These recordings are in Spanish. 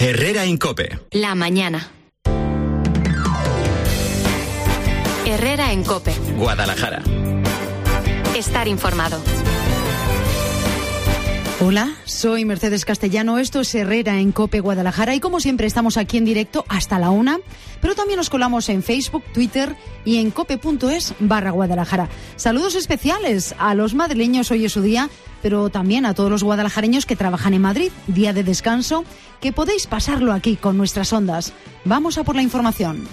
Herrera en COPE. La mañana. Herrera en COPE. Guadalajara. Estar informado. Hola, soy Mercedes Castellano, esto es Herrera en COPE Guadalajara y como siempre estamos aquí en directo hasta la 1, pero también nos colamos en Facebook, Twitter y en cope.es/Guadalajara. Saludos especiales a los madrileños, hoy es su día, pero también a todos los guadalajareños que trabajan en Madrid, día de descanso, que podéis pasarlo aquí con nuestras ondas. Vamos a por la información.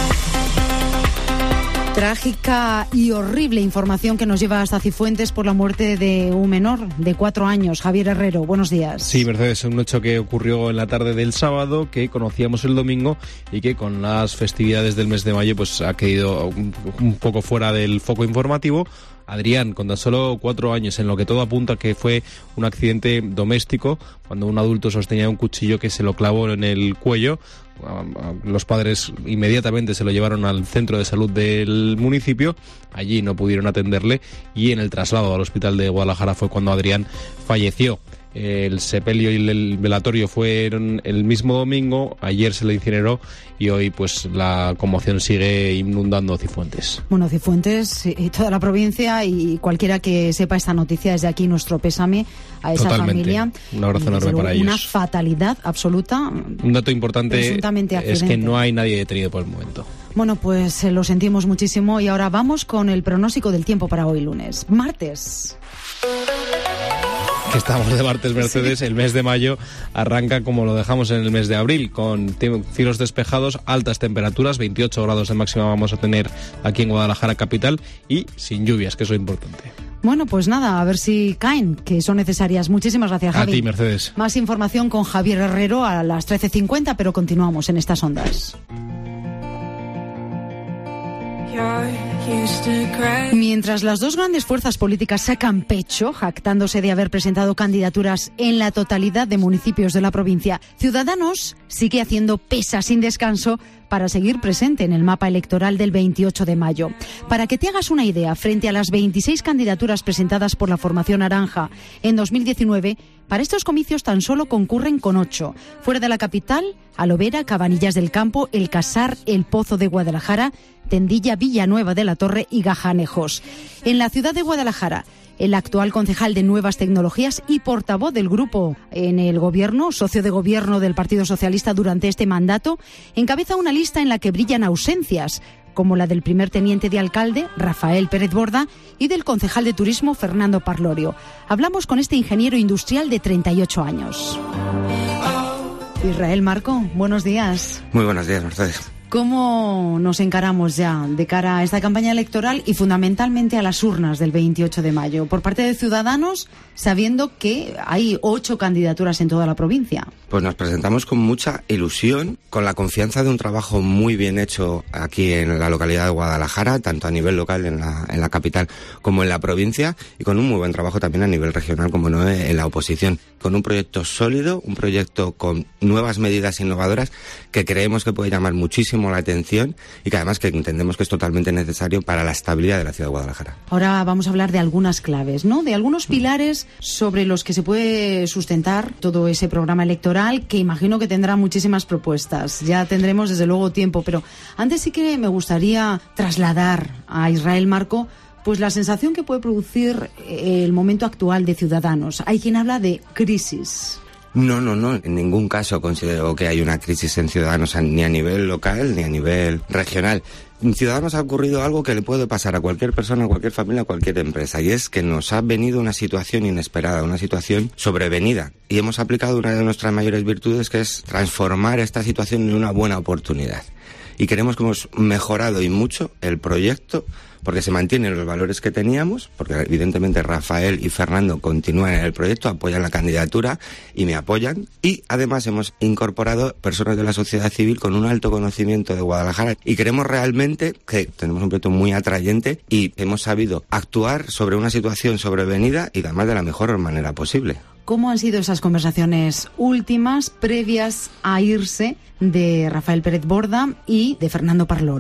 Trágica y horrible información que nos lleva hasta Cifuentes por la muerte de un menor de 4 años. Javier Herrero, buenos días. Sí, Mercedes, un hecho que ocurrió en la tarde del sábado, que conocíamos el domingo y que con las festividades del mes de mayo pues ha quedado un poco fuera del foco informativo. Adrián, con tan solo 4 años, en lo que todo apunta que fue un accidente doméstico, cuando un adulto sostenía un cuchillo que se lo clavó en el cuello. Los padres inmediatamente se lo llevaron al centro de salud del municipio, allí no pudieron atenderle y en el traslado al hospital de Guadalajara fue cuando Adrián falleció. El sepelio y el velatorio fueron el mismo domingo, ayer se le incineró y hoy pues la conmoción sigue inundando Cifuentes. Bueno, Cifuentes y toda la provincia y cualquiera que sepa esta noticia, desde aquí nuestro pésame a esa familia. Un abrazo enorme para ellos. Una fatalidad absoluta. Un dato importante es que no hay nadie detenido por el momento. Bueno, pues lo sentimos muchísimo y ahora vamos con el pronóstico del tiempo para hoy lunes, martes. Que estamos de martes, Mercedes. Sí. El mes de mayo arranca como lo dejamos en el mes de abril, con cielos despejados, altas temperaturas, 28 grados de máxima vamos a tener aquí en Guadalajara capital y sin lluvias, que eso es importante. Bueno, pues nada, a ver si caen, que son necesarias. Muchísimas gracias, Javi. A ti, Mercedes. Más información con Javier Herrero a las 13:50, pero continuamos en estas ondas. Mientras las dos grandes fuerzas políticas sacan pecho, jactándose de haber presentado candidaturas en la totalidad de municipios de la provincia, Ciudadanos sigue haciendo pesas sin descanso para seguir presente en el mapa electoral del 28 de mayo. Para que te hagas una idea, frente a las 26 candidaturas presentadas por la formación naranja en 2019, para estos comicios tan solo concurren con 8. Fuera de la capital, Alovera, Cabanillas del Campo, El Casar, El Pozo de Guadalajara, Tendilla, Villanueva de la Torre y Gajanejos. En la ciudad de Guadalajara, el actual concejal de Nuevas Tecnologías y portavoz del grupo en el gobierno, socio de gobierno del Partido Socialista durante este mandato, encabeza una lista en la que brillan ausencias, como la del primer teniente de alcalde, Rafael Pérez Borda, y del concejal de turismo, Fernando Parlorio. Hablamos con este ingeniero industrial de 38 años. Israel Marco, buenos días. Muy buenos días, Mercedes. ¿Cómo nos encaramos ya de cara a esta campaña electoral y fundamentalmente a las urnas del 28 de mayo? Por parte de Ciudadanos, sabiendo que hay 8 candidaturas en toda la provincia. Pues nos presentamos con mucha ilusión, con la confianza de un trabajo muy bien hecho aquí en la localidad de Guadalajara, tanto a nivel local en la capital como en la provincia, y con un muy buen trabajo también a nivel regional, como no en la oposición. Con un proyecto sólido, un proyecto con nuevas medidas innovadoras que creemos que puede llamar muchísimo la atención y que además que entendemos que es totalmente necesario para la estabilidad de la ciudad de Guadalajara. Ahora vamos a hablar de algunas claves, ¿no? De algunos pilares sobre los que se puede sustentar todo ese programa electoral, que imagino que tendrá muchísimas propuestas. Ya tendremos desde luego tiempo, pero antes sí que me gustaría trasladar a Israel Marco pues la sensación que puede producir el momento actual de Ciudadanos. Hay quien habla de crisis. No, en ningún caso considero que hay una crisis en Ciudadanos, ni a nivel local ni a nivel regional. En Ciudadanos ha ocurrido algo que le puede pasar a cualquier persona, a cualquier familia, a cualquier empresa, y es que nos ha venido una situación inesperada, una situación sobrevenida, y hemos aplicado una de nuestras mayores virtudes, que es transformar esta situación en una buena oportunidad. Y creemos que hemos mejorado y mucho el proyecto, porque se mantienen los valores que teníamos, porque evidentemente Rafael y Fernando continúan en el proyecto, apoyan la candidatura y me apoyan, y además hemos incorporado personas de la sociedad civil con un alto conocimiento de Guadalajara, y creemos realmente que tenemos un proyecto muy atrayente y hemos sabido actuar sobre una situación sobrevenida y además de la mejor manera posible. ¿Cómo han sido esas conversaciones últimas, previas a irse, de Rafael Pérez Borda y de Fernando Parlorio?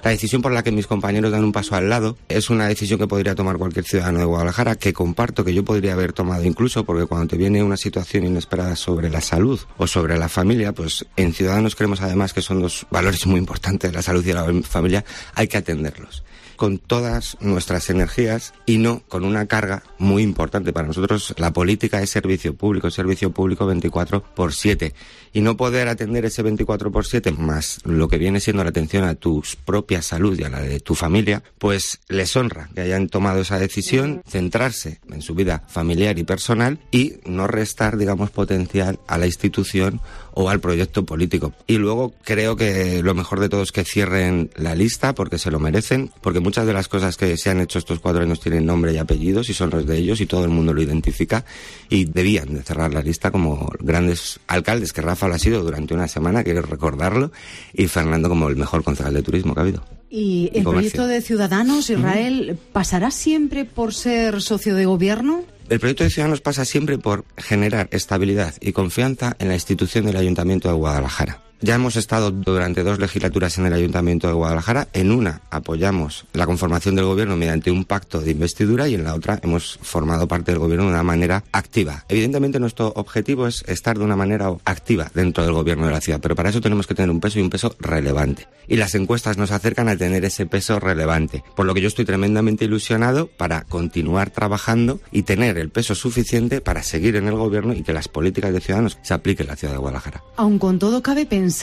La decisión por la que mis compañeros dan un paso al lado es una decisión que podría tomar cualquier ciudadano de Guadalajara, que comparto, que yo podría haber tomado incluso, porque cuando te viene una situación inesperada sobre la salud o sobre la familia, pues en Ciudadanos creemos además que son dos valores muy importantes, la salud y la familia, hay que atenderlos con todas nuestras energías y no con una carga muy importante. Para nosotros la política es servicio público 24/7, y no poder atender ese 24/7 más lo que viene siendo la atención a tu propia salud y a la de tu familia, pues les honra que hayan tomado esa decisión, centrarse en su vida familiar y personal y no restar, digamos, potencial a la institución o al proyecto político. Y luego creo que lo mejor de todo es que cierren la lista, porque se lo merecen, porque muchas de las cosas que se han hecho estos 4 años tienen nombre y apellidos y son los de ellos y todo el mundo lo identifica, y debían de cerrar la lista como grandes alcaldes, que Rafa lo ha sido durante una semana, quiero recordarlo, y Fernando como el mejor concejal de turismo que ha habido. ¿Y el proyecto de Ciudadanos, Israel, pasará siempre por ser socio de gobierno? El proyecto de Ciudadanos pasa siempre por generar estabilidad y confianza en la institución del Ayuntamiento de Guadalajara. Ya hemos estado durante 2 legislaturas en el Ayuntamiento de Guadalajara. En una apoyamos la conformación del gobierno mediante un pacto de investidura y en la otra hemos formado parte del gobierno de una manera activa. Evidentemente nuestro objetivo es estar de una manera activa dentro del gobierno de la ciudad, pero para eso tenemos que tener un peso y un peso relevante. Y las encuestas nos acercan a tener ese peso relevante, por lo que yo estoy tremendamente ilusionado para continuar trabajando y tener el peso suficiente para seguir en el gobierno y que las políticas de Ciudadanos se apliquen en la ciudad de Guadalajara. Aun con todo, cabe pensar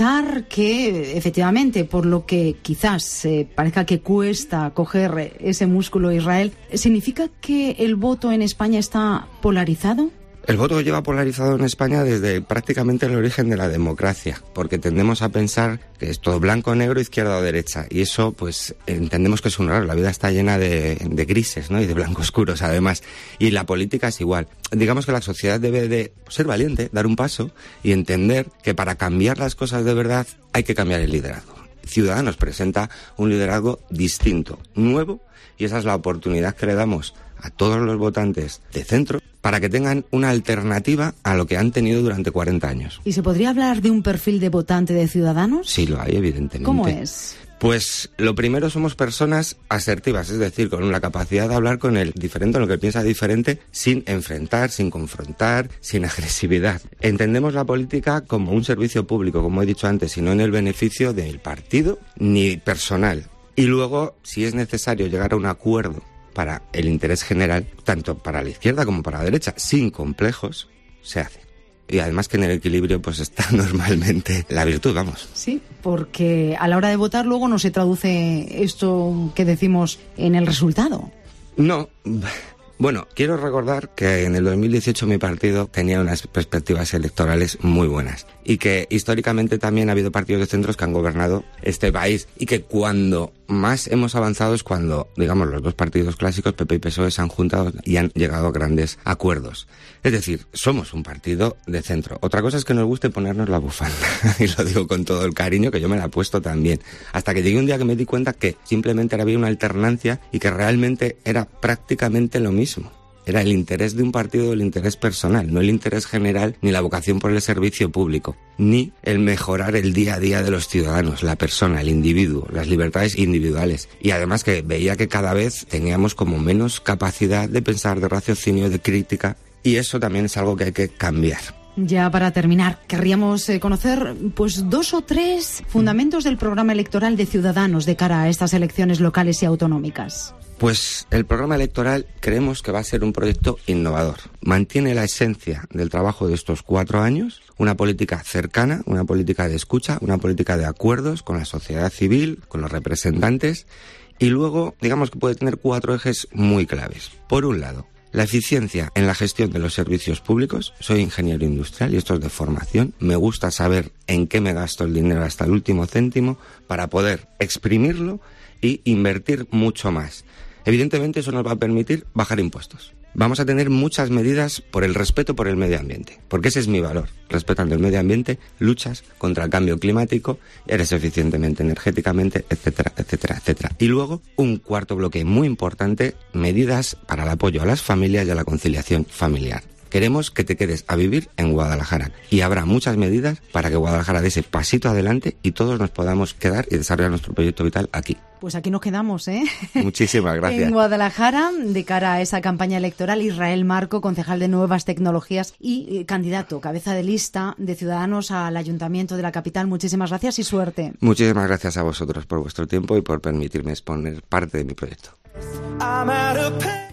que, efectivamente, por lo que quizás parezca que cuesta coger ese músculo, Israel, ¿significa que el voto en España está polarizado? El voto lleva polarizado en España desde prácticamente el origen de la democracia, porque tendemos a pensar que es todo blanco, negro, izquierda o derecha, y eso pues entendemos que es un error. La vida está llena de grises, ¿no? Y de blancoscuros además, y la política es igual. Digamos que la sociedad debe de ser valiente, dar un paso y entender que para cambiar las cosas de verdad hay que cambiar el liderazgo. Ciudadanos presenta un liderazgo distinto, nuevo, y esa es la oportunidad que le damos a todos los votantes de centro para que tengan una alternativa a lo que han tenido durante 40 años. ¿Y se podría hablar de un perfil de votante de Ciudadanos? Sí, lo hay, evidentemente. ¿Cómo es? Pues lo primero, somos personas asertivas, es decir, con la capacidad de hablar con el diferente, lo que piensa diferente, sin enfrentar, sin confrontar, sin agresividad. Entendemos la política como un servicio público, como he dicho antes, y no en el beneficio del partido ni personal. Y luego, si es necesario llegar a un acuerdo para el interés general, tanto para la izquierda como para la derecha, sin complejos, se hace. Y además que en el equilibrio pues está normalmente la virtud, vamos. Sí, porque a la hora de votar luego no se traduce esto que decimos en el resultado. No. Bueno, quiero recordar que en el 2018 mi partido tenía unas perspectivas electorales muy buenas y que históricamente también ha habido partidos de centros que han gobernado este país y que cuando más hemos avanzado es cuando, digamos, los dos partidos clásicos, PP y PSOE, se han juntado y han llegado a grandes acuerdos. Es decir, somos un partido de centro. Otra cosa es que nos guste ponernos la bufanda, y lo digo con todo el cariño, que yo me la he puesto también. Hasta que llegué un día que me di cuenta que simplemente había una alternancia y que realmente era prácticamente lo mismo. Era el interés de un partido, el interés personal, no el interés general, ni la vocación por el servicio público, ni el mejorar el día a día de los ciudadanos, la persona, el individuo, las libertades individuales. Y además que veía que cada vez teníamos como menos capacidad de pensar, de raciocinio, de crítica, y eso también es algo que hay que cambiar. Ya para terminar, querríamos conocer pues 2 o 3 fundamentos del programa electoral de Ciudadanos de cara a estas elecciones locales y autonómicas. Pues el programa electoral creemos que va a ser un proyecto innovador. Mantiene la esencia del trabajo de estos 4 años, una política cercana, una política de escucha, una política de acuerdos con la sociedad civil, con los representantes, y luego digamos que puede tener 4 ejes muy claves. Por un lado, la eficiencia en la gestión de los servicios públicos. Soy ingeniero industrial y esto es de formación. Me gusta saber en qué me gasto el dinero hasta el último céntimo para poder exprimirlo y invertir mucho más. Evidentemente eso nos va a permitir bajar impuestos. Vamos a tener muchas medidas por el respeto por el medio ambiente, porque ese es mi valor. Respetando el medio ambiente, luchas contra el cambio climático, eres eficientemente energéticamente, etcétera, etcétera, etcétera. Y luego, un cuarto bloque muy importante, medidas para el apoyo a las familias y a la conciliación familiar. Queremos que te quedes a vivir en Guadalajara y habrá muchas medidas para que Guadalajara dé ese pasito adelante y todos nos podamos quedar y desarrollar nuestro proyecto vital aquí. Pues aquí nos quedamos, ¿eh? Muchísimas gracias. En Guadalajara, de cara a esa campaña electoral, Israel Marco, concejal de Nuevas Tecnologías y candidato, cabeza de lista de Ciudadanos al Ayuntamiento de la capital. Muchísimas gracias y suerte. Muchísimas gracias a vosotros por vuestro tiempo y por permitirme exponer parte de mi proyecto.